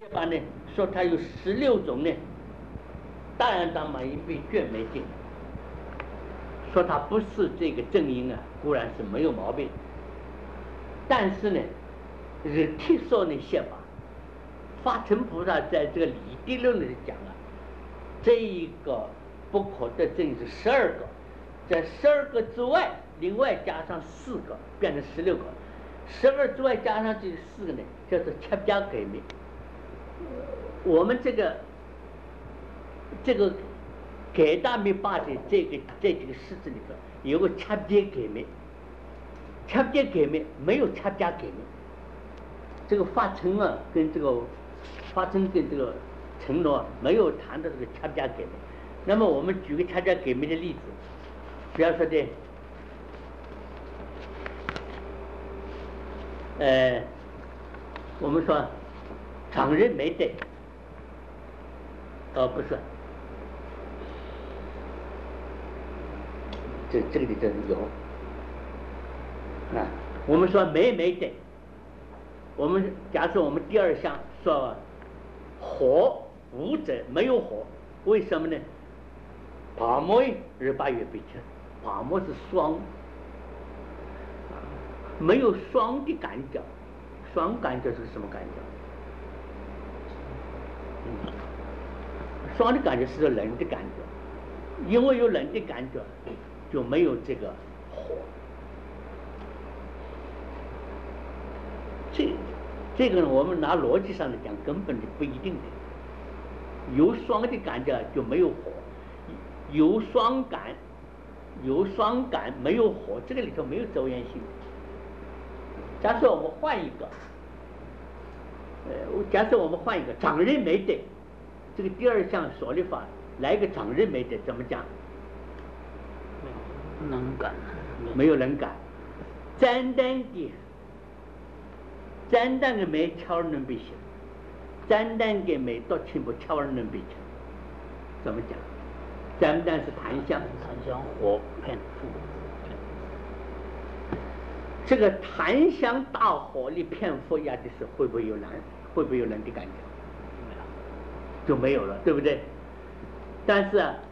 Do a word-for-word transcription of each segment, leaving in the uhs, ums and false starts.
把呢说它有十六种呢，大洋当马因被卷没进，说它不是这个正因啊，固然是没有毛病，但是呢，日体说呢写法，法尘菩萨在这个理地论里讲啊，这一个不可得正是十二个，在十二个之外，另外加上四个，变成十六个。十二之外加上这四个呢，叫做七加改灭。我们这个这个改大灭八的这个这几个式子里头有个七加改灭，七加改灭没有七加改灭。这个法尘啊，跟这个法尘跟这个承诺没有谈到这个七加改灭。那么我们举个七加改灭的例子，比方说的。呃，我们说常人没得，哦，不是，这这个里头有啊。我们说没没得，我们假设我们第二项说火无者没有火，为什么呢？把摩日八月被称，把摩是双。没有双的感觉，双感觉是什么感觉？嗯，双的感觉是冷的感觉，因为有冷的感觉，就没有这个火。这这个呢，我们拿逻辑上来讲，根本就不一定的。有双的感觉就没有火，有双感，有双感没有火，这个里头没有周延性。假设我们换一个，呃，假设我们换一个常人没得，这个第二项所立法来一个常人没得，怎么讲？ 能感， 没有能感，简单的，简单的没巧能被行，简单的没到清不巧能被成，怎么讲？简单是檀香， 檀香火片腹。 这个檀香大火里片腹压的时候，会不会有冷？会不会有冷的感觉？ 没有， 就没有了，对不对？但是啊，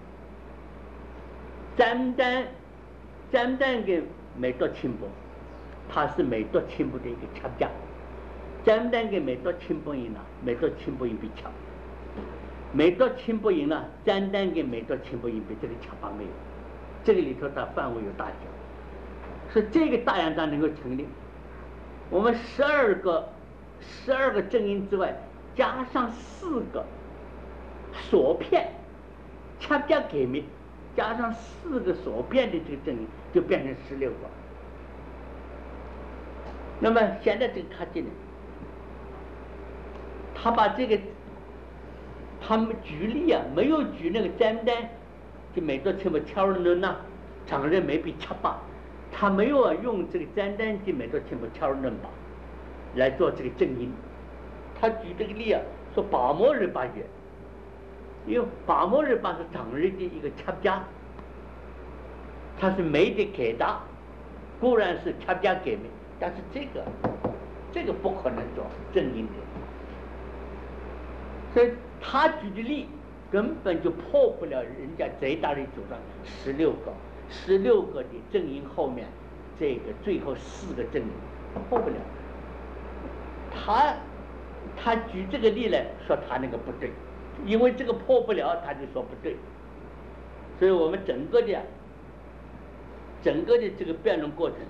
简单简单的没到清薄，它是没到清薄的一个恰价。简单的没到清薄赢了，没到清薄赢比强。没到清薄赢了，简单的没到清薄赢比这个强法没有。这个里头它范围有大小。是这个大洋当能够成立，我们十二个十二个正因之外，加上四个所骗，恰加给灭，加上四个所骗的这个正因，就变成十六个。那么现在这个卡进呢，他把这个他们举例啊，没有举那个简单，就每多什么敲人呐，常人没比恰八。他没有用这个简单的美多清不巧人吧来做这个正因，他举这个例啊，说把摩日八月，因为把摩日八是常人的一个恰加，它是没的给大，固然是恰加给没，但是这个这个不可能做正因的，所以他举的例根本就破不了人家贼大的主张十六个。十六个的正因后面，这个最后四个正因破不了。他他举这个例来说他那个不对，因为这个破不了，他就说不对。所以我们整个的整个的这个辩论过程，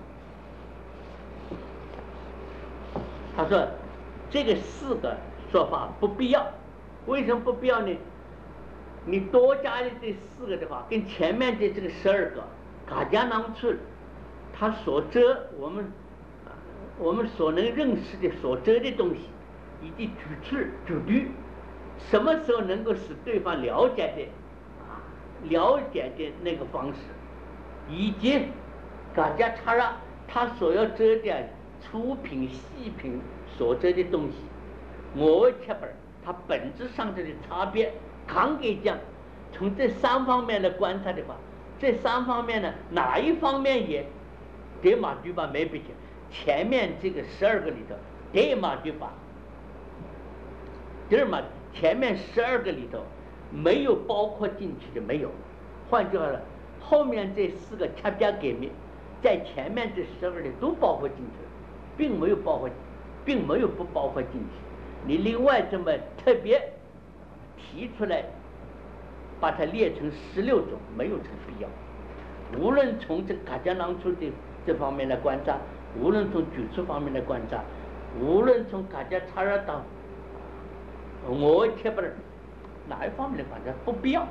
他说这个四个说法不必要，为什么不必要呢？你多加的这四个的话，跟前面的这个十二个，嘎加囊处，它所遮我们我们所能认识的所遮的东西，以及举措举律，什么时候能够使对方了解的啊，了解的那个方式，以及嘎加查拉他所要遮的粗品细品所遮的东西，我切本它本质上的差别。扛给讲，从这三方面来观察的话，这三方面呢，哪一方面也得马对吧没比前面这个十二个里头得马对吧第二嘛，前面十二个里头没有包括进去的没有，换句话说，后面这四个掐加给灭，在前面这十二里都包括进去了，并没有包括，并没有不包括进去。你另外这么特别提出来，把它列成十六种，没有这个必要。无论从这嘎迦囊出的这方面来观察，无论从举出方面来观察，无论从嘎迦查尔当我切不是哪一方面来观察，不必要。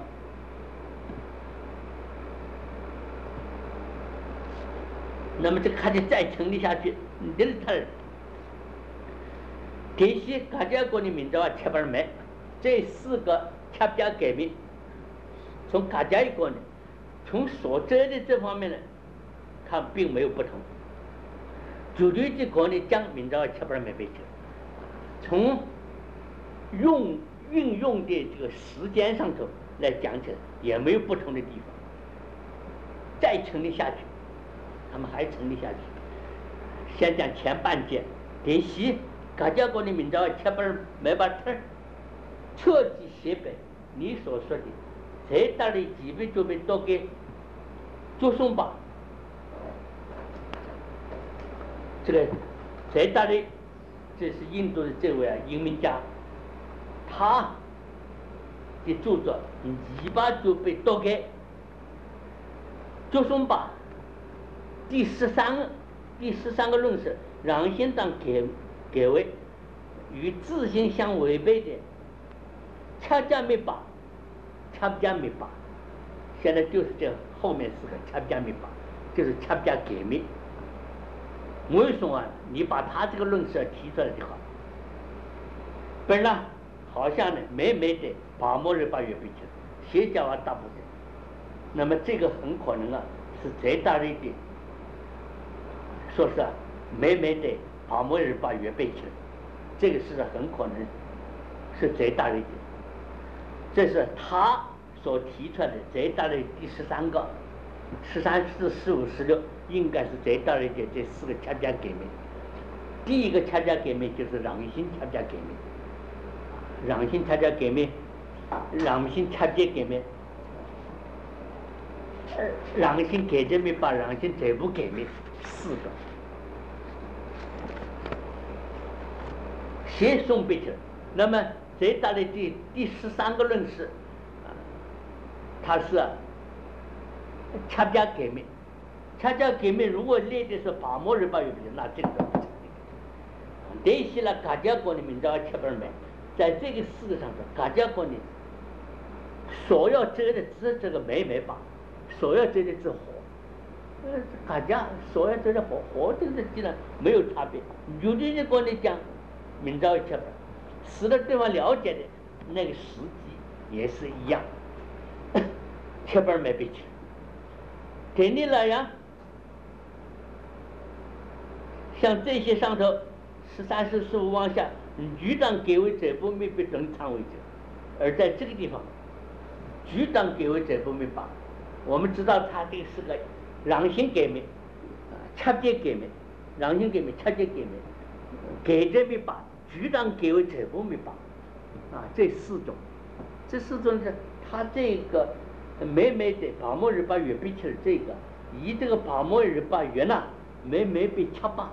那么这个还得再成立下去，你这是他这些嘎迦国的民族啊，切不是没这四个恰加改变，从嘎迦一国呢，从所遮的这方面呢，看并没有不同。主流的国呢，将民族切不是没被切，从用运用的这个时间上头来讲起来，也没有不同的地方。再成立下去，他们还成立下去。先讲前半节，第西嘎迦国的民族切不是没把特彻底写本，你所说的，谁大的几辈就被都给祝颂吧。这个谁大的，这是印度的这位啊英明家，他的著作一把就被都给祝颂吧。第十三个第十三个论是让先当给给为与自性相违背的。恰加没把，恰加没把，现在就是这后面四个恰加没把，就是恰加给没。为什么你把他这个论述提出来就好？本来好像呢没没的把莫日把约被切，邪教啊大部分，那么这个很可能啊是最大的一点，说是没没的把莫日把约被切，这个是很可能是最大的一点。这是他所提出来的最大的第十三个，十三、四、十五、十六，应该是最大的一点。这四个恰加给灭，第一个恰加给灭就是让心恰加给灭，让心恰加给灭，让心恰加给灭，让心给这灭把让心全部给灭，四个，先送别去。那么最大的第第十三个论是，啊，它是恰加给灭，恰加给灭如果列的是把莫日巴有别，那这个不成立。这些呢，嘎迦国的民族切不没，在这个事实上说，嘎迦国呢，所要遮的只是这个没没把，所要遮的是火，呃，嘎迦所要遮的火，火这个既然没有差别，有的人国呢讲民族切不。使得对方了解的那个时机也是一样，切本没被切。给你来呀，像这些上头十三、十四五往下，局长给为这部没被正常为止，而在这个地方，局长给为这部没把，我们知道他这个是个让心给没，恰接给没，让心给没，恰接给没，给这没把。局长给为这部没把，啊，这四种，这四种是他这个没没的把莫日把约被切这个，以这个把莫日把约呢没没被掐把，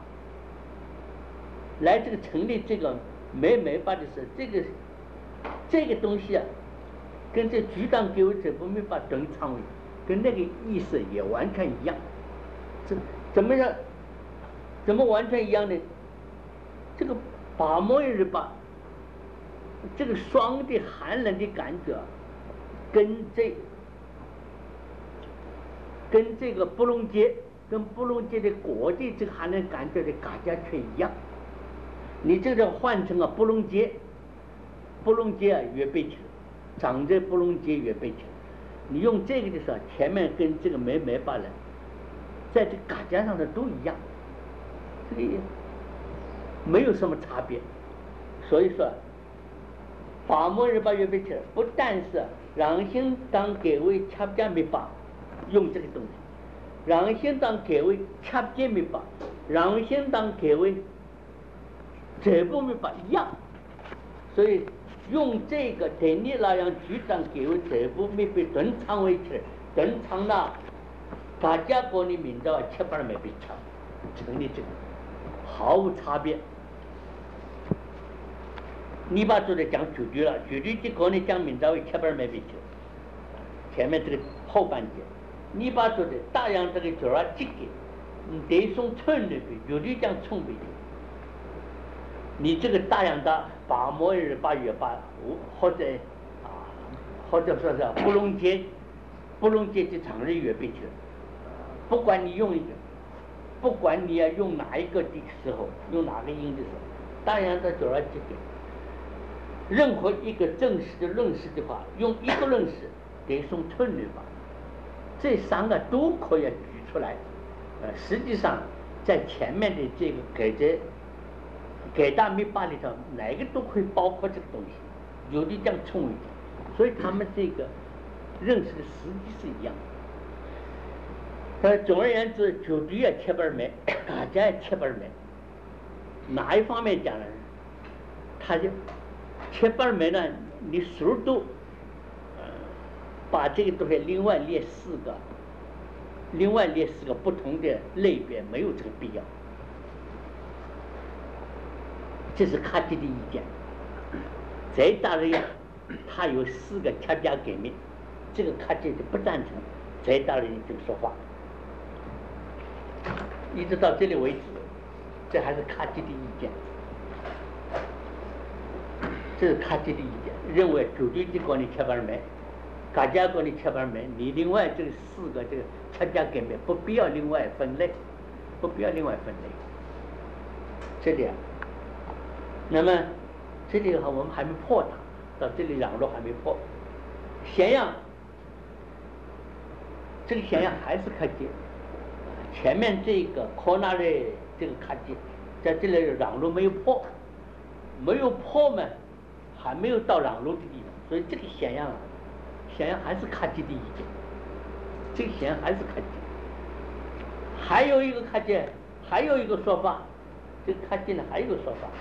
来这个成立这个没没把的时候，这个这个东西啊，跟这局长给为这部没把等仓位，跟那个意思也完全一样，这怎么样？怎么完全一样呢？这个。把莫日把这个霜的寒冷的感觉，跟这跟这个布隆街跟布隆街的果的这个寒冷感觉的嘎迦却一样。你这个换成啊布隆街，布隆街啊越被切，长在布隆街越被切。你用这个的时候，前面跟这个没没把了，在这嘎迦上的都一样，这个。没有什么差别，所以说，把莫日把约被切，不但是让心当给为恰加没把用这个东西，让心当给为恰加没把，让心当给为这部没把一样，所以用这个田里那样局长给我这部没被顿仓围起来，顿仓了，大家国的民众七八没被抢，成立这个毫无差别。你把都在讲绝对了，绝对的国内讲民众七八没被抢，前面这个后半节，你把都在大洋这个角儿这个，嗯，得从村里边绝对讲冲北的。你这个大洋的八末日八月八五，或者啊，或者说是布隆节，布隆节的长日月饼去了。不管你用一个，不管你要用哪一个的时候，用哪个音的时候，大洋的主要这个，任何一个正式的论述的话，用一个论述得从村里吧，这三个都可以举出来。呃，实际上在前面的这个给这。给大密码里头，哪个都可以包括这个东西，有的讲冲一点，所以他们这个认识的实际是一样的。呃，总而言之，绝对要切本没，大家也切本没。哪一方面讲呢？他就切本没呢，你速度，呃，把这个东西另外列四个，另外列四个不同的类别，没有这个必要。这是卡基的意见，再大的呀，他有四个恰加革命，这个卡基的不赞成，再大的人就说话，一直到这里为止，这还是卡基的意见，这是卡基的意见，认为绝对的管理切板没，嘎家管理切板没，你另外这四个这个恰加革命不必要另外分类，不必要另外分类，这里啊。那么这里我们还没破它，到这里网络还没破。咸阳，这个咸阳还是客街，前面这个科纳的这个客街，在这里网络没有破，没有破嘛，还没有到网络的地方，所以这个咸阳啊，咸阳还是客街的意见，这个咸阳还是客街。还有一个客街，还有一个说法，这个客街呢还有一个说法。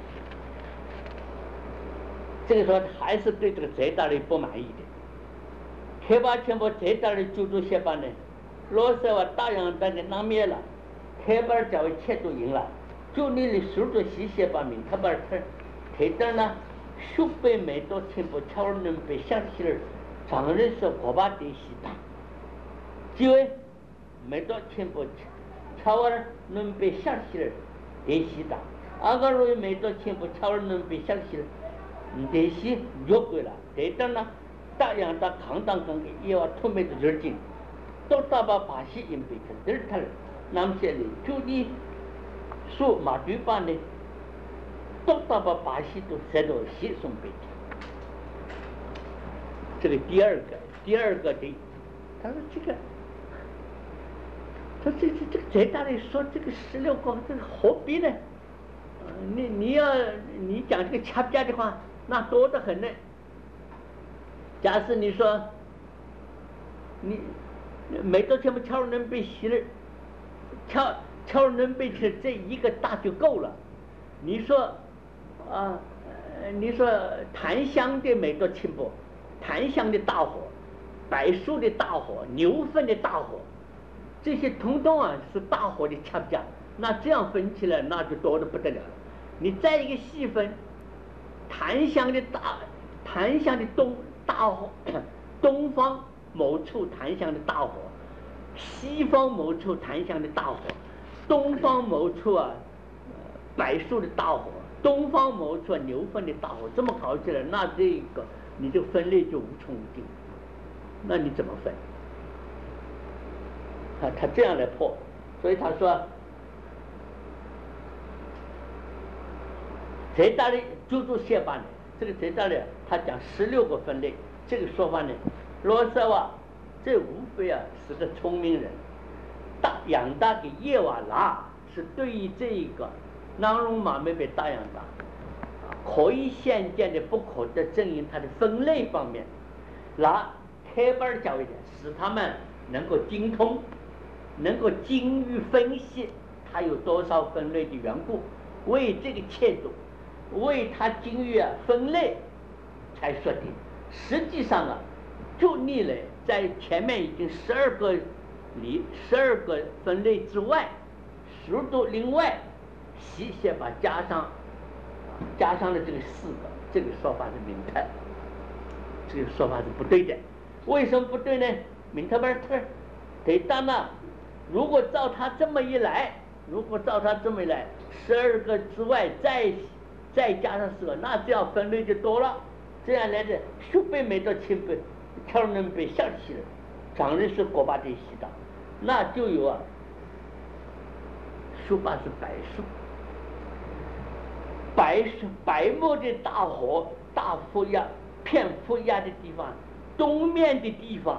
这个时候还是对这个浙大的不满意的，开发全部浙大的居住协办呢，老师话大洋大的那灭了，开发教育切都赢了，就你的数着西协办名，他把他推到呢，数百枚多全部超能被想起来，常人说国巴得西大，几位没多全部超能被想起来得西大，阿个罗没多全部超能被想起来。这些约过了，这当呢，大洋的抗当中的也要出门的热劲，都大把巴西人被他得他了，那么些人就你说马对办呢，都大把巴西都塞到西送北京。这个第二个，第二个的，他说这个，他这这这个最大的说这个十六个这个何必呢？你你要你讲这个掐架的话。那多得很呢。假使你说，你每多全部超人被洗了，超超人被洗这一个大就够了。你说啊，你说檀香的每多清不？檀香的大火，柏树的大火，牛粪的大火，这些统统啊是大火的掐架。那这样分起来，那就多得不得了了。你再一个细分。檀香的大，檀香的东大火，东方某处檀香的大火，西方某处檀香的大火，东方某处啊，柏树的大火，东方某处牛粪的大火，这么搞起来，那这个你这个分类就无穷无尽，那你怎么分？他他这样来破，所以他说。最大的居住协办呢，这个最大的他讲十六个分类，这个说法呢，罗塞瓦这无非啊是个聪明人，大养大的叶瓦拉是对于这一个南龙马没被大养大，可以现见的不可的证明它的分类方面，拿开班教育的使他们能够精通，能够精于分析它有多少分类的缘故，为这个切度。为他精于啊分类， 才说的。实际上啊，就你嘞，在前面已经十二个里十二个分类之外，数度另外细些把加上加上了这个四个，这个说法是明特，这个说法是不对的。为什么不对呢？明特不是特，对当然，如果照他这么一来，如果照他这么一来，十二个之外再再加上四个，那这样分类就多了。这样来的数倍没到千倍，挑能被下去了，常人是国把的洗到，那就有啊，数把是白树，白树白木的大火大负压片负压的地方，东面的地方，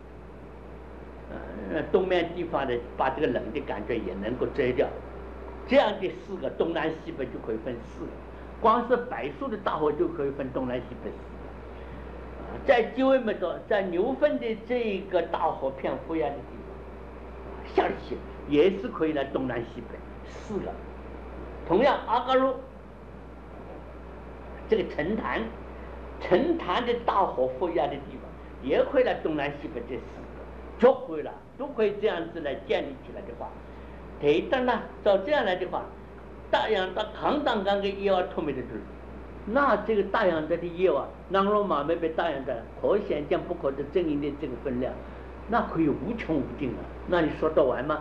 呃，东面地方的把这个冷的感觉也能够遮掉，这样的四个东南西北就可以分四个。光是柏树的大火就可以分东南西北四个，在机会没多，在牛粪的这个大火片负压的地方下去也是可以来东南西北四个。同样阿嘎鲁这个沉潭，沉潭的大火负压的地方也可以来东南西北这四个，就可以了，都可以这样子来建立起来的话，对的呢，照这样来的话。大洋的扛当刚给业务透明的就是，那这个大洋的的业务，让罗马没被大洋的可想象不可的正因的这个分量，那可以无穷无尽啊！那你说得完吗？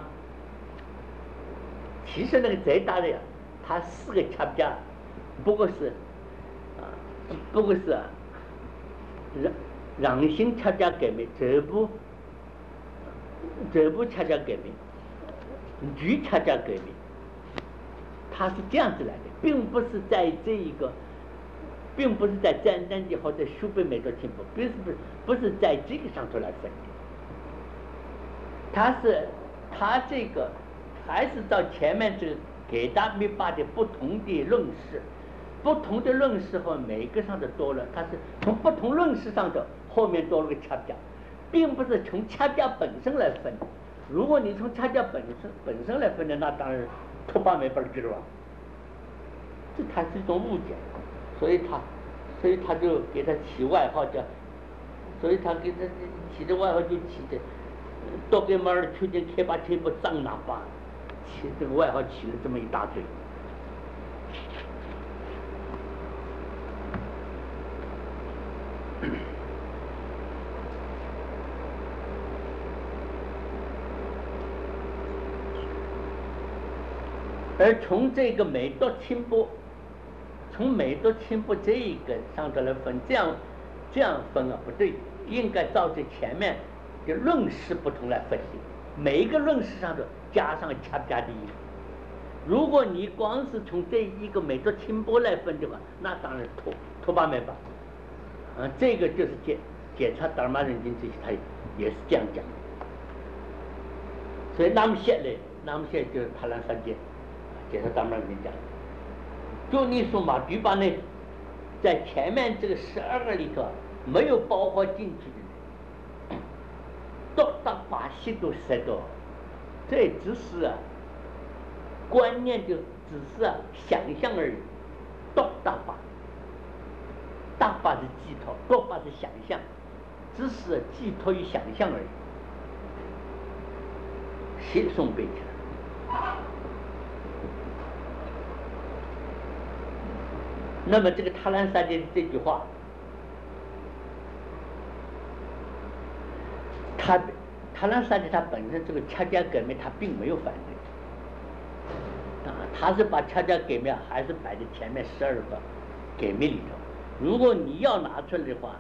其实那个最大的呀，它四个恰家，不过是啊，不过是啊，让让心恰家革命，这部这部恰家革命，举恰家革命。它是这样子来的，并不是在这一个，并不是在简单的或者书本美的进步，不是不是不是在这个上头来分的。它是它这个还是照前面这个给大米巴的不同的论事，不同的论事和每个上头多了，它是从不同论事上头后面多了个掐架，并不是从掐架本身来分。如果你从掐架本身本身来分的，那当然。突发没法知道，这它是一种误解，所以他，所以他就给他起外号叫，所以他给他起的外号就起的，多给马儿秋天开把车不张喇叭，起这个外号起了这么一大堆。而从这个美多清波，从美多清波这一个上头来分，这样这样分啊不对，应该照着前面的论事不同来分析，每一个论事上头加上恰加的意思。如果你光是从这一个美多清波来分的话，那当然脱脱八没办法。啊，这个就是检检查达尔玛人经这些，他也是这样讲的。所以那么些嘞，那么些就是塔兰三界。解释当然人讲，就你说马迪巴呢，在前面这个十二个里头没有包括进去的，都到把戏都塞到，这只是啊观念就只是啊想象而已，都大把，大把是寄托，多把是想象，只是寄托于想象而已，写送背起来。那么这个塔兰三界这句话，他塔兰三界他本身这个恰加革命他并没有反对，啊，他是把恰加革命还是摆在前面十二个革命里头。如果你要拿出来的话，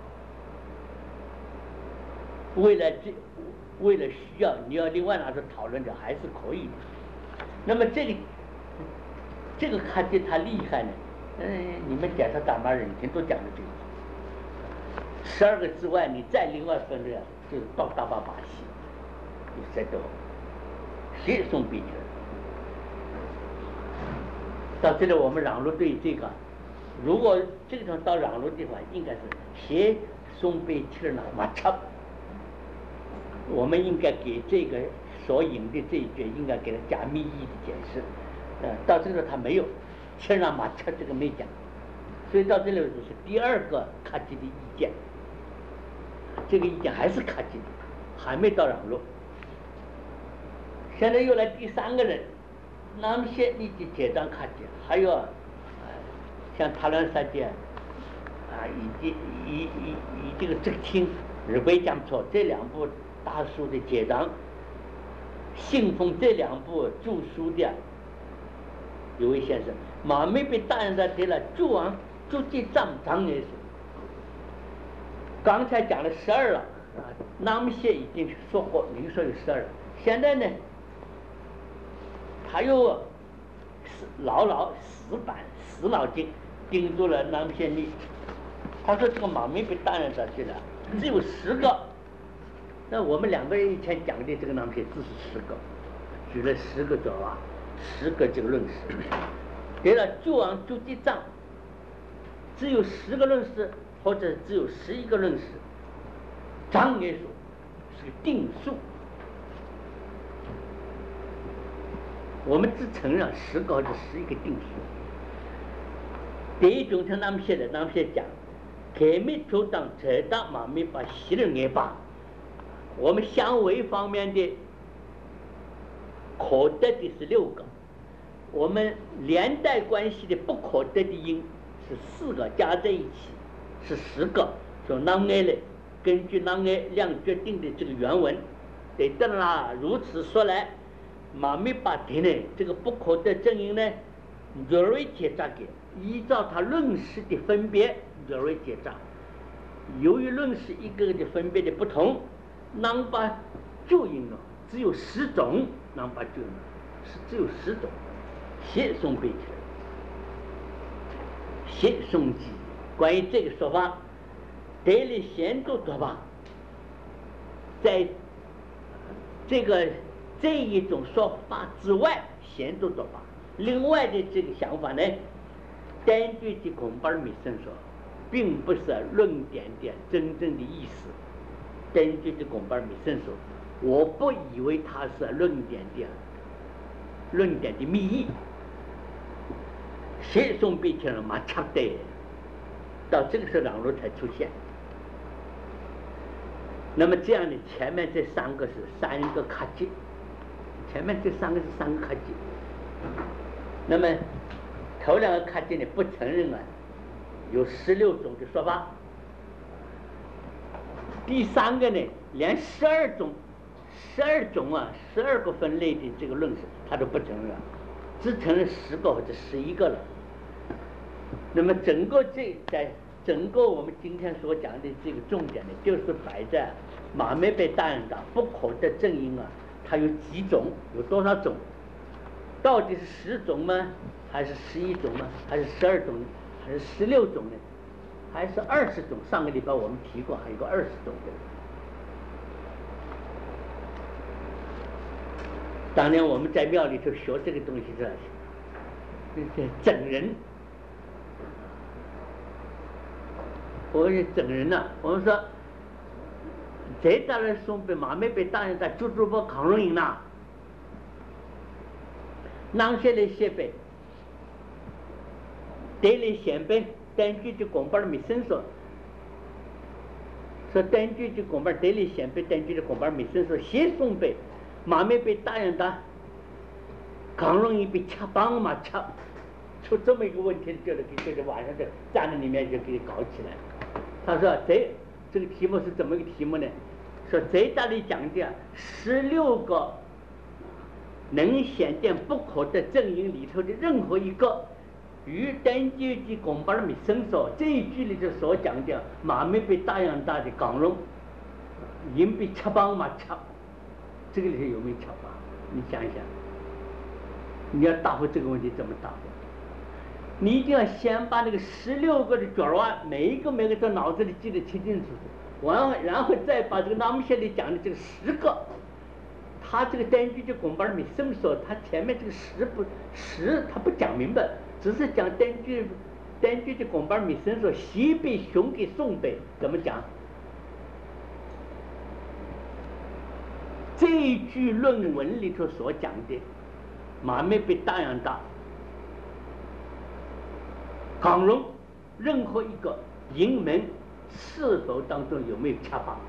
为了这为了需要，你要另外拿出讨论的还是可以的。那么这里这个看见他厉害呢？嗯，你们检查达玛人经都讲的这个，十二个之外，你再另外分类，就是到大把把戏，你塞到，谁送笔去了？到这里我们让路对这个，如果这个地方到让路的话，应该是谁送笔去了呢？马超，我们应该给这个所引的这一句，应该给他加密意的解释。呃，到这个他没有。先让马车这个没讲， 所以到这里就是第二个卡吉的意见，这个意见还是卡吉的，还没到让路。现在又来第三个人，那么些你的结账卡吉，还有、呃、像塔兰萨杰啊，以及以以以这个浙清日本讲错这两部大书的结账，信奉这两部著书的有位先生，马没被大人的对了，诸王诸记账章也是。刚才讲了十二了啊，那么些已经说过，您说有十二了。现在呢，他又牢牢死板死脑筋盯住了那么些你。他说这个马没被大人的对了，只有十个。那我们两个人以前讲的这个那么些只是十个，举了十个左啊，十个这个论师。对了，诸王诸记账，只有十个论师，或者只有十一个论师，章也说是个定数。我们只承认十个或者十一个定数。第一种像他们写的，他们写讲，开密主张扯大马没把西人也罢。我们相违方面的可得的是六个，我们连带关系的不可得的因是四个，加在一起是十个。说那爱嘞，根据那爱量决定的这个原文，对的啦。如此说来，马没把题呢，这个不可得正因呢，若为结扎给依照他论式的分别，若为结扎。由于论式一个个的分别的不同。能把注音呢，只有十种，能把注音是只有十种，写送背起来，写送记。关于这个说法，得了显著多吧，在这个这一种说法之外，显著多吧。另外的这个想法呢，根据的孔巴尔米生说，并不是论点的真正的意思。根据这孔巴尔米生说，我不以为它是论点的论点的密意。写送笔起来嘛，差不多到这个时候两路才出现。那么这样的前面这三个是三个卡基，前面这三个是三个卡基。那么头两个卡基呢，不承认啊，有十六种的说法。第三个呢，连十二种、十二种啊，十二个分类的这个论述，他都不承认，只承认十个或者十一个了。那么整个这在整个我们今天所讲的这个重点呢，就是摆在马没被大人的不可得正因啊，它有几种，有多少种？到底是十种吗？还是十一种呢？还是十二种？还是十六种呢？还是二十种？上个礼拜我们提过，还有个二十种的。当年我们在庙里头学这个东西是，这整人，我是整人呐、啊。我们说，这当然送被马没被大人在猪猪包抗容营呐，囊些的设备，得了显本。根据这公办没伸说，说根据这公办得了显本，根据这公办没伸说，先送被马没被大人的，更容易被掐帮嘛掐，出这么一个问题，就是给这个晚上就站在里面就给你搞起来。他说这这个题目是怎么一个题目呢？说这大里讲的十六个能显见不可得正因里头的任何一个。与根据的公办没伸说这一句里头所讲的马没被大洋大的港容，因被掐帮嘛掐，这个里头有没有掐帮？你想想，你要答复这个问题怎么答复？你一定要先把那个十六个的角儿每一个每个在脑子里记得清清楚楚，完了然后再把这个那么些里讲的这个十个，他这个根据的公办没伸说，他前面这个十不十他不讲明白。只是讲根据根据的公办米生说西北熊给宋北怎么讲？这一句论文里头所讲的马没被大洋大港容任何一个营门是否当中有没有恰巴？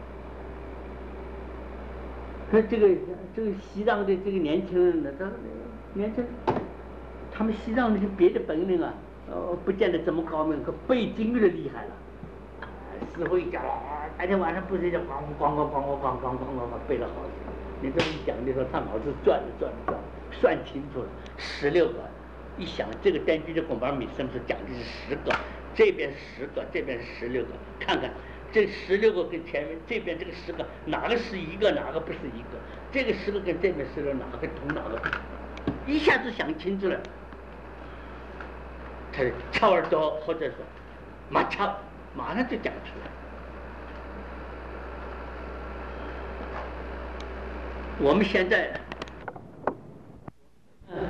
说这个这个西藏的这个年轻人呢，他年轻人，他们西藏那些别的本领啊，呃，不见得这么高明，可背经律的厉害了。师傅一讲，白天晚上不睡觉，咣咣咣咣咣咣咣咣咣背了好久。你这么一讲的时候，他脑子转着转着转，算清楚了，十六个。一想这个单据的拱板米是不是讲的是十个？这边十个，这边十六个，看看。这十六个跟前面这边这个十个哪个是一个，哪个不是一个？这个十个跟这边十个哪个同哪个不同？一下子想清楚了，他敲耳朵或者说马敲，马上就讲出来。我们现在，嗯，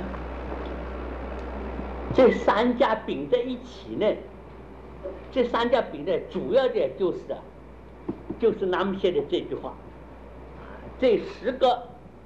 这三家并在一起呢。这三家比的主要的就是的，就是南无写的这句话，这十个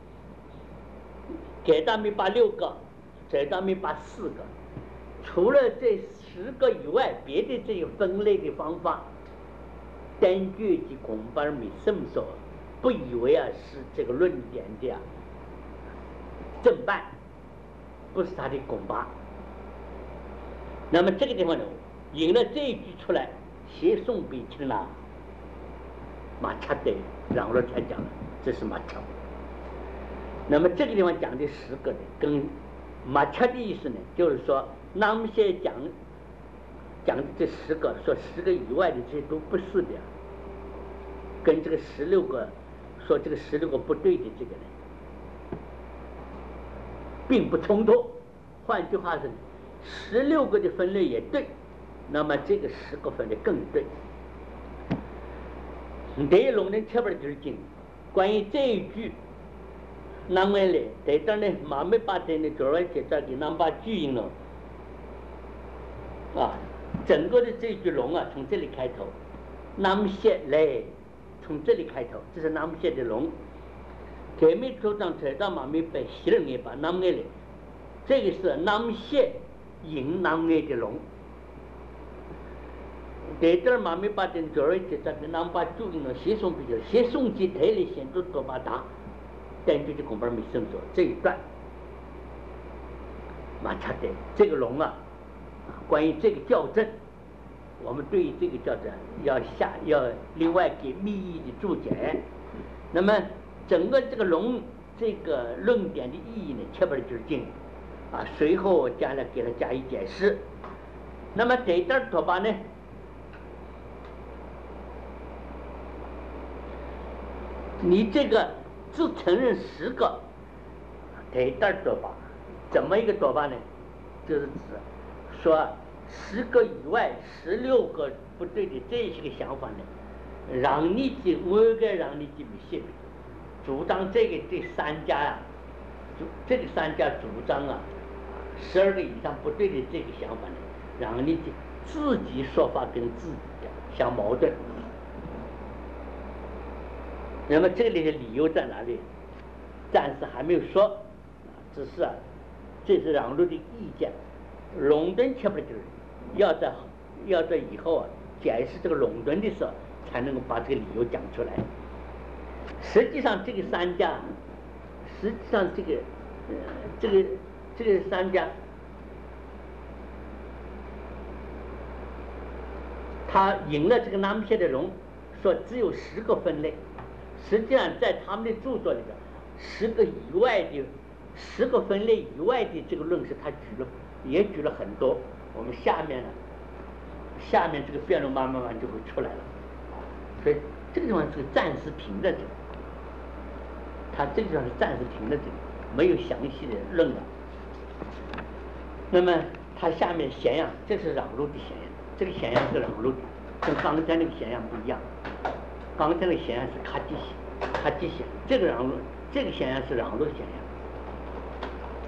给他们把六个，给他们把四个，除了这十个以外，别的这个分类的方法，根据的恐怕没这么说，不以为啊是这个论点的啊正办，不是他的拱巴。那么这个地方呢？引了这一句出来，写送给听了，马恰的，然后才讲了，这是马恰。那么这个地方讲的十个呢，跟马恰的意思呢，就是说那么些讲讲的这十个，说十个以外的这些都不是的，跟这个十六个说这个十六个不对的这个呢，并不冲突。换句话是，十六个的分类也对。那么这个十个分的更对。对龙人前边就是讲，关于这一句，那么呢，在这呢，马没把这呢，主要写这里，那么把句音了，啊，整个的这一句龙啊，从这里开头，那么写来，从这里开头，这是那么写的龙。前面主张扯到马没被洗了一把，那么呢，这个是那么写引那么的龙。在这儿嘛没把den主要是这个南巴注意了写送比较写送机台里显著多巴达，根据这恐怕没生说这一段，马查的这个龙啊，关于这个校正，我们对于这个校正要下要另外给密意的注解。那么整个这个龙这个论点的意义呢，切不就是进啊，随后将来给他加以解释。那么这一段多巴呢？你这个只承认十个，这一段多巴，怎么一个多巴呢？就是指说十个以外十六个不对的这些个想法呢，让你去我该让你去写，主张这个这三家啊，这个三家主张啊，十二个以上不对的这个想法呢，让你去自己说法跟自己相矛盾。那么这里的理由在哪里？暂时还没有说，只是啊，这是让路的意见。垄断切不就是要在要在以后啊解释这个垄断的时候，才能够把这个理由讲出来。实际上这个三家，实际上这个呃这个这个三家，他引了这个南片的龙，说只有十个分类。实际上，在他们的著作里边，十个以外的十个分类以外的这个论述，他举了也举了很多。我们下面呢，下面这个辩论慢慢慢就会出来了。所以这个地方是暂时停在这里，他这个地方是暂时停在这里，没有详细的论了。那么它下面咸阳，这是壤路的咸阳，这个咸阳是壤路的，跟刚才那个咸阳不一样。刚才那个咸阳是卡基咸，卡基咸，这个壤路，这个咸阳是壤路咸阳。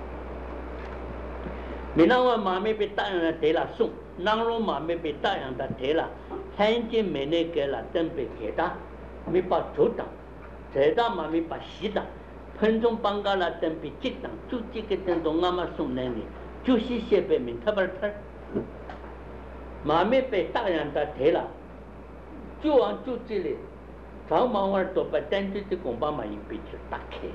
闽南话马没被大洋的得了送，南路马没被大洋的得了，汉奸没那给了，等被给他，没把阻挡，这当马没把西挡，喷中邦嘎了等被击挡，就这个等中俺们送那里，就是些被民特别特。 马没被大人的抬了，就往就这里，长毛儿多把单独的公巴马银被去打开。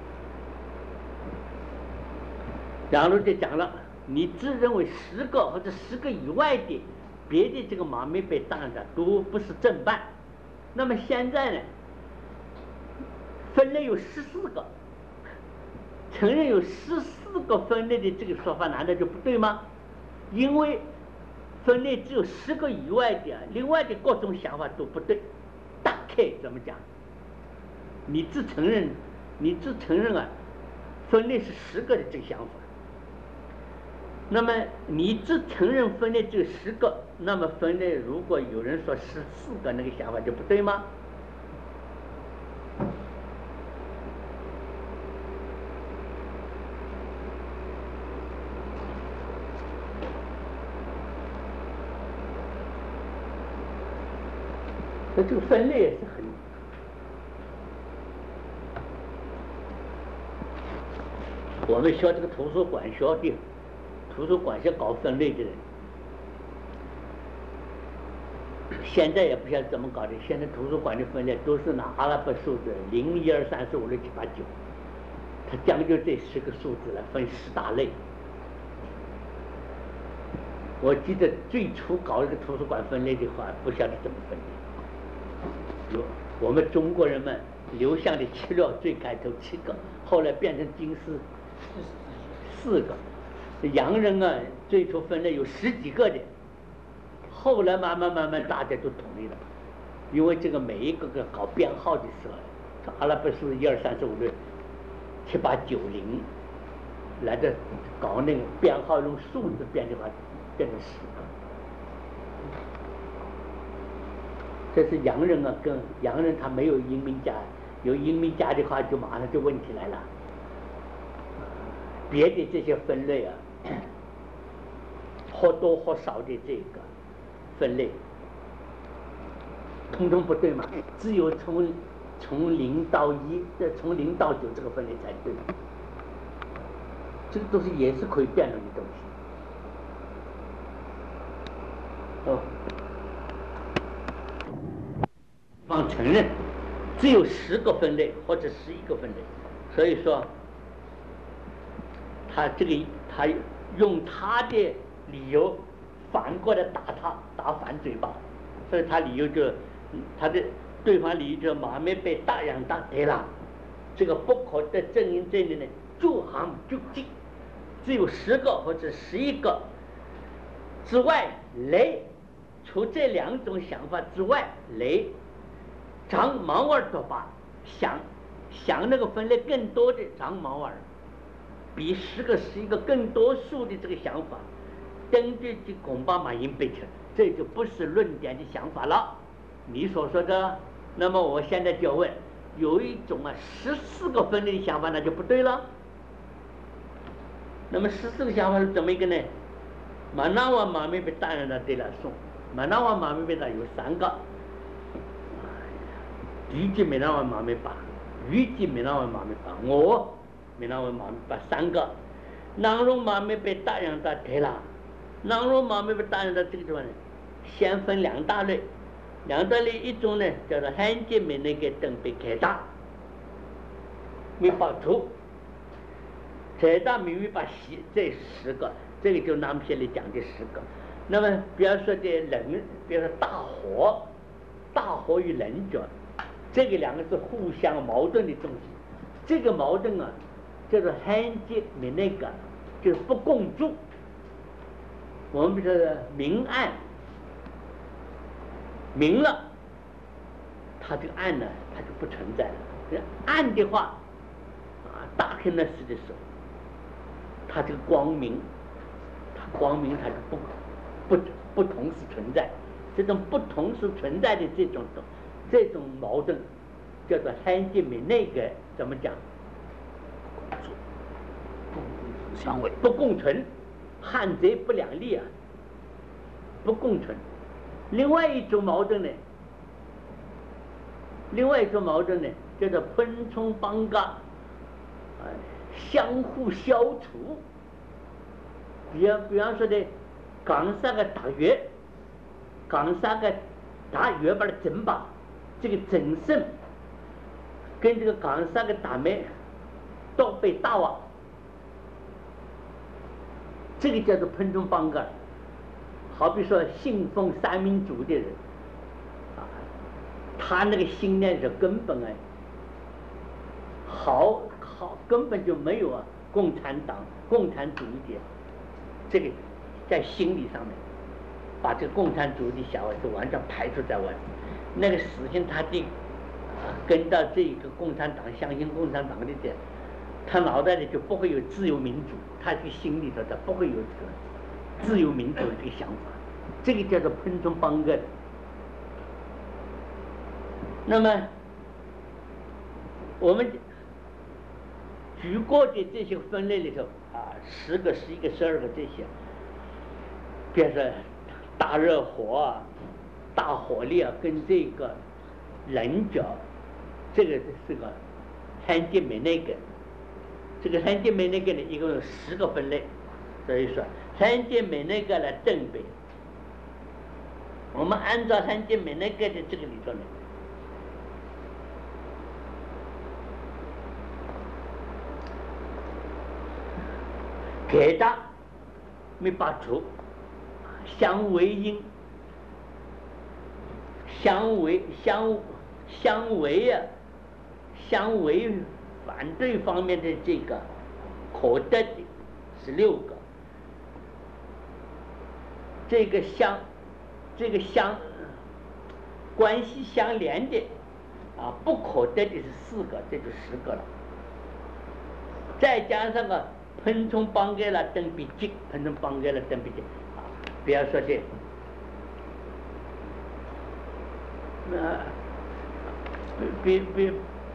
然后就讲了，你自认为十个或者十个以外的别的这个马没被大人的都不是正办，那么现在呢，分类有十四个，承认有十四个分类的这个说法，难道就不对吗？因为分类只有十个以外的，另外的各种想法都不对。大概怎么讲？你只承认，你只承认啊，分类是十个的这个想法。那么你只承认分类只有十个，那么分类如果有人说十四个，那个想法就不对吗？那这个分类也是很，我们学这个图书馆学的，图书馆学搞分类的人，现在也不晓得怎么搞的。现在图书馆的分类都是拿阿拉伯数字零一二三四五六七八九，它讲究这十个数字来分十大类。我记得最初搞这个图书馆分类的话，不晓得怎么分类。有我们中国人们留下的资料最开头七个，后来变成金丝四个。洋人啊，最初分类有十几个的，后来慢慢慢慢大家都统一了，因为这个每一个个搞编号的时候，阿拉伯数字一二三四五六七八九零，来的搞那个编号用数字编的话，变成十个。这是洋人啊，跟洋人他没有英明家，有英明家的话，就马上就问题来了。别的这些分类啊，或多或少的这个分类，通通不对嘛。只有从从零到一，这从零到九这个分类才对。这个都是也是可以辩论的东西。哦。方承认只有十个分类或者十一个分类，所以说他这个他用他的理由反过来打他，打反嘴巴，所以他理由就他的对方理由就马没被大洋打对了，这个不可得证明这里呢就行就进，只有十个或者十一个之外雷，除这两种想法之外雷。长毛儿多吧，想想那个分类更多的长毛儿，比十个十一个更多数的这个想法，根据这恐怕马英被成，这就不是论点的想法了。你所说的，那么我现在就要问，有一种啊十四个分类的想法，那就不对了。那么十四个想法是怎么一个呢？马纳瓦马没被大人的对了送，马纳瓦马没被大有三个。预计没那万马没把，预计没那万马没把，我没那万马没把三个，囊容马没被大人的抬了，囊容马没被大人的这个地方呢，先分两大类，两大类一种呢叫做罕见没那个灯被开大，没把出，开大没没把洗这十个，这个就南片里讲的十个。那么比方说的冷，比方说大火，大火与冷觉。这个两个是互相矛盾的东西，这个矛盾啊，叫做罕见没那个，就是不共住。我们比如说明暗，明了，它这个暗呢，它就不存在了。暗的话，啊，大黑那时的时候，它这个光明，它光明它就不不不同时存在，这种不同时存在的这种这种矛盾叫做罕见没那个怎么讲？ 相违不共存，汉贼不两立啊，不共存。另外一种矛盾呢，另外一种矛盾呢，叫做喷冲帮嘎，哎，相互消除。比方比方说的，港上个大月， 冈山个大月把的正把，这个正胜跟这个冈山个大妹都被打完，这个叫做彭中邦格。好比说信奉三民主的人啊，他那个信念是根本哎，好好根本就没有啊共产党共产主义的这个在心理上面，把这个共产主义的想法是完全排除在外。那个实行他的啊跟到这个共产党，相信共产党的这，他脑袋里就不会有自由民主，他这个心里头他不会有这个自由民主的这个想法，这个叫做喷中邦格。那么我们举过的这些分类里头啊，十个、十一个、十二个这些，比如说大热火啊、大火力啊，跟这个棱角，这个是个罕见美那个，这个罕见美那个呢，一共有十个分类，所以说罕见美那个来等比，我们按照罕见美那个的这个里头呢。给他没把出，相为因，相为相相为啊，相为反对方面的这个可得的是六个，这个相这个相关系相连的啊不可得的是四个，这就十个了，再加上个。喷从帮给了等比级，喷从帮给了等比级啊！不要说这，那比比，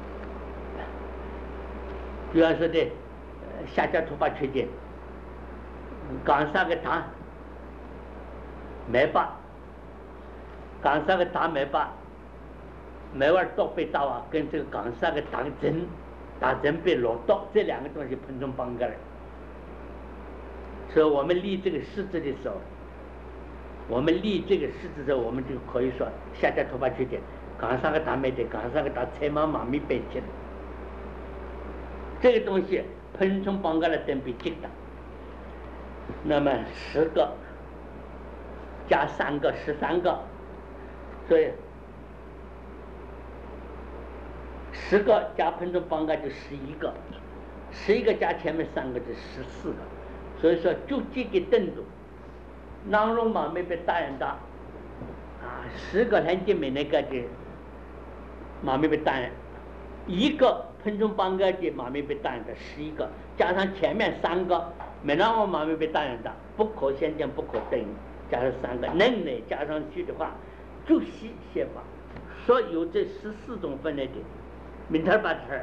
比方说的下家突发缺点，冈山个大没把，冈山个大没把，没玩都被打完，跟这个冈山个大针大针被落到，这两个东西喷从帮给了。所以我们立这个式子的时候，我们立这个式子的时候，我们就可以说下家突发缺点，冈山个大没得，冈山个大菜马马没背起来，这个东西喷从帮给了等比级的，那么十个加三个十三个，所以十个加喷从帮给就十一个，十一个加前面三个就十四个。所以说，就这个等住，囊容马没被打人打，啊，十个很见没那个的马没被打人，一个喷中帮个的马没被打人的十一个，加上前面三个没让我马没被打人的，不可先见不可等于，加上三个能呢加上去的话，就是写法，所有这十四种分类的，明天把这儿。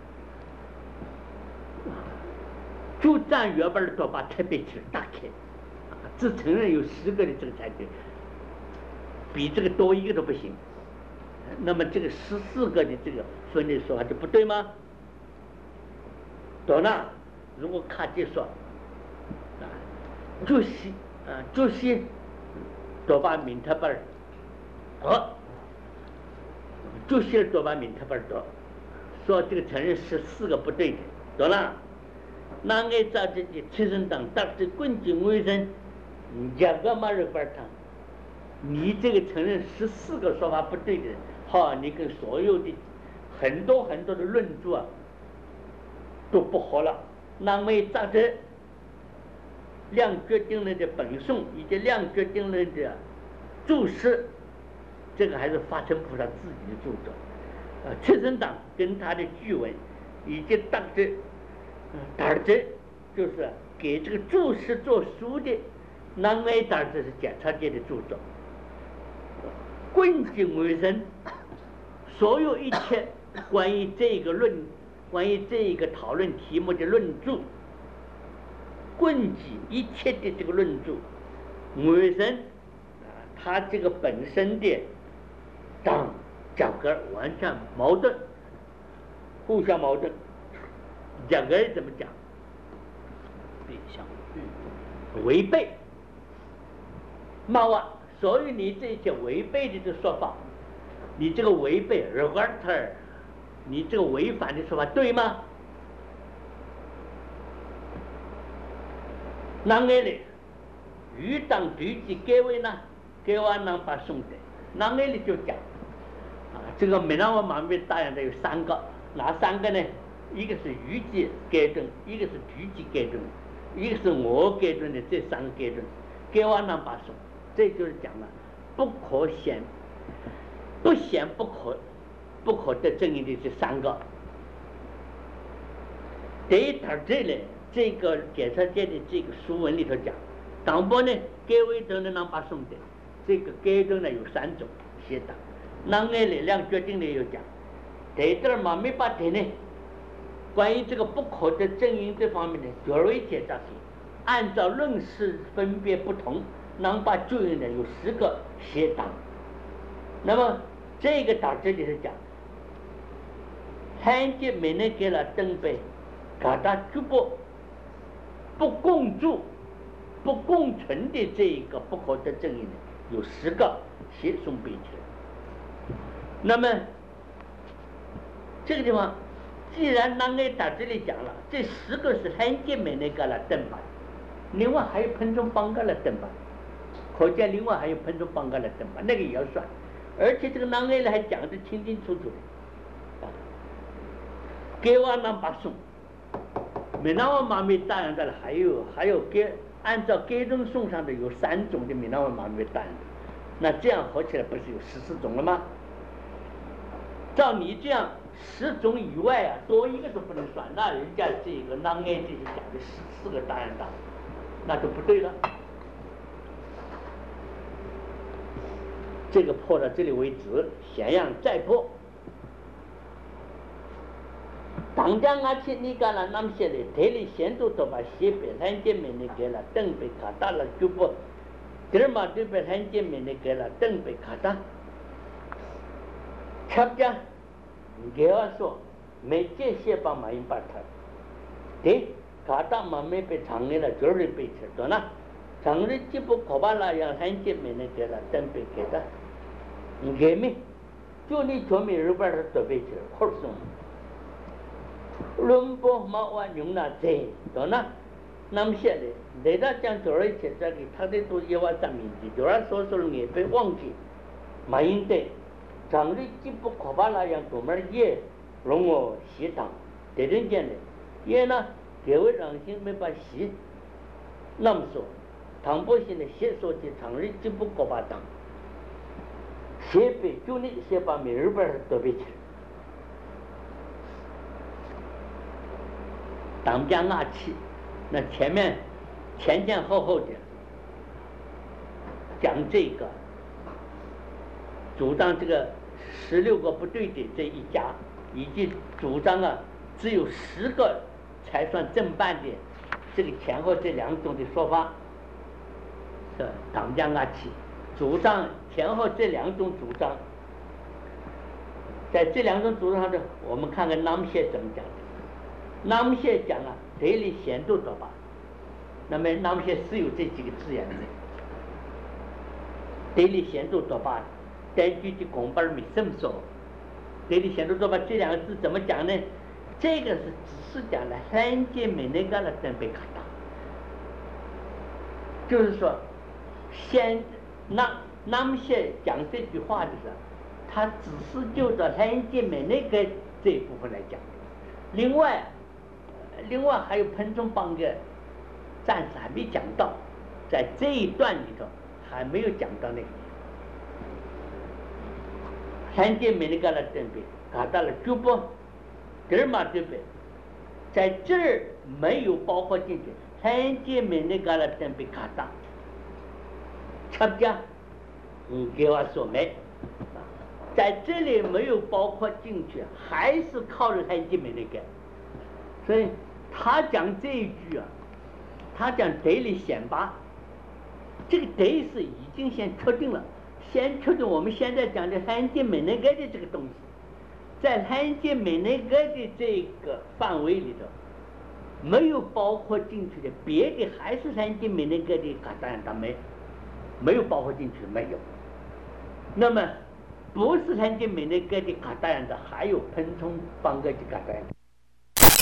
就占原本的多把特别去打开，啊，只承认有十个的这个才对，比这个多一个都不行。那么这个十四个的这个分类说法就不对吗？懂了？如果看这说，啊，就是啊就是多把明特本多，就是多把明特本多，说这个承认十四个不对的，懂了？那个照这的七人党当时滚进卫生，你这个嘛是板堂，你这个承认十四个说法不对的，好，你跟所有的很多很多的论著啊都不好了。那么照这量决定了的本颂以及量决定了的注释，这个还是法身菩萨自己的著作，呃，七人党跟他的句文以及当这。大致就是给这个注释做书的，那么大致是检察界的著作，滚进为生，所有一切关于这个论，关于这个讨论题目的论著，滚进一切的这个论著，为生啊，它这个本身的当价格完全矛盾，互相矛盾。这个怎么讲？ 背相违背。嘛话所以你这些违背的这说法，你这个违背 reverter， 你这个违反的说法对吗？那个嘞，与当对的各位呢，各位能把送的，那个嘞就讲啊，这个闽南话马面大样的有三个，哪三个呢？一个是语句阶段，一个是句句阶段，一个是我阶段的这三个阶段，各位能把送，这就是讲了不可显，不显不可，不可得证明的这三个。第一条这里，这个解释界的这个书文里头讲，当波呢，各位都能把送的，这个阶段呢有三种写的，那个力量决定的有讲，第一点嘛没把的呢。关于这个不可得证明这方面的绝对解释是，按照论事分别不同，能把作用呢有十个协当。那么这个到这里是讲，汉节每年给了登碑，搞到就不不共住、不共存的这一个不可得证明呢，有十个协送备起来。那么这个地方。既然那个到这里讲了，这十个是汉节每那个了登版，另外还有喷中邦个了登版，可见另外还有喷中邦个了登版，那个也要算，而且这个那个呢还讲得清清楚楚的，啊，给我那把送，闽南话马面大样的了，还有还有给按照给种送上的有三种的闽南话马面大样的，那这样合起来不是有十四种了吗？照你这样。十种以外啊，多一个都不能算，那人家这个那爱这些讲的十四个大样大，那就不对了。这个破到这里为止，咸阳再破。当家俺去你干了那么些的，台里先都都把西北汉界面的给了，东北卡大了就不，这嘛对北汉界面的给了，东北卡大，差不多。给我说，没这些帮忙把他，对，卡达嘛没被常人了，绝对被吃到了。常人既不可把那样很见面的给了，真被给的，你给没？就你全面日本人都被吃，好送。伦波马瓦用那这，到那，那么些的，来到讲这儿去，这个他的都一万三名字，就让说说也被忘记，没应对。常人既不可把那样多门也容我西当，这人间的也呢，各位让心没把西，那么说，唐伯现在写说的常人既不可把当，写被就你写把每日本都被吃，当家纳气，那前面前前后后的讲这个，主张这个。十六个不对的这一家，以及主张啊只有十个才算正办的，这个前后这两种的说法，是党江啊起主张前后这两种主张，在这两种主张上呢，我们看看南谢怎么讲的。南谢讲啊，这里显度多吧，那么南谢是有这几个字眼的，这里显度多吧。根据的公本没这么说，这里显度多吧这两个字怎么讲呢？这个是只是讲了汉界没那个了准备卡达，就是说，先那那么些讲这句话的时候，他只是就着汉界没那个这一部分来讲，另外，另外还有彭中邦的，暂时还没讲到，在这一段里头还没有讲到那个。汉界没那个了准备卡达了就不，这嘛对不对？在这儿没有包括进去，汉界没那个了准备卡达，差不多，你给我说没？在这里没有包括进去，还是靠着汉界没那个，所以他讲这一句啊，他讲得里显拔，这个得是已经先确定了。先确定我们现在讲的汉界美内格的这个东西，在汉界美内格的这个范围里头，没有包括进去的别的还是汉界美内格的卡达样达没， 没有包括进去没有。那么不是曾经美那个的卡达样的，还有喷冲帮个的卡达样。